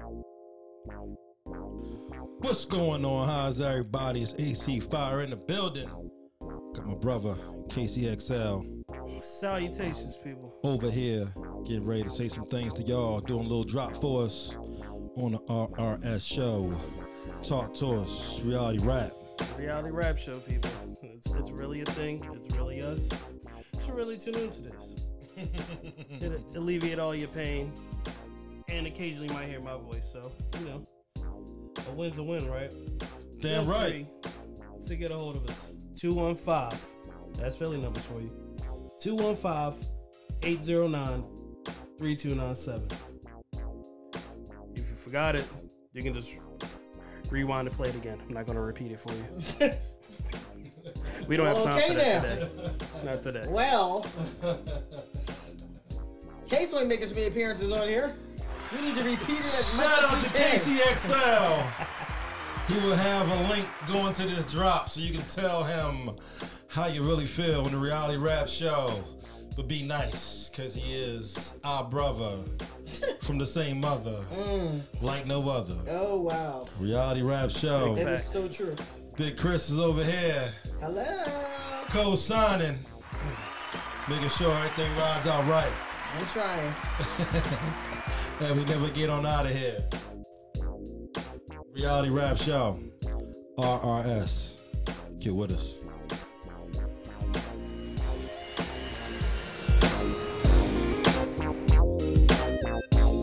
What's going on? How's everybody? It's AC Fire in the building. Got my brother, KCXL, Salutations, people. over here, getting ready to say some things to y'all, doing a little drop for us on the RRS show. Talk to us, reality rap. Reality rap show, people. It's really a thing. It's really us. You should really tune into this. It'll alleviate all your pain. And occasionally you might hear my voice. So, a win's a win, right? Damn Feel right. free to get a hold of us. 215. That's Philly numbers for you. 215-809-3297. If you forgot it, you can just rewind and play it again. I'm not going to repeat it for you. We don't have time for that today. Not today. Well, Case ain't making too many appearances on here. We need to repeat it as much Shout as out we to can. KCXL. He will have a link going to this drop so you can tell him how you really feel on the reality rap show. But be nice, because he is our brother from the same mother, like no other. Oh, wow. Reality rap show. That is Facts. so true. Big Chris is over here, Hello. co-signing, making sure everything rides out right. I'm trying. And we never get on out of here. Reality rap show, RRS. Get with us.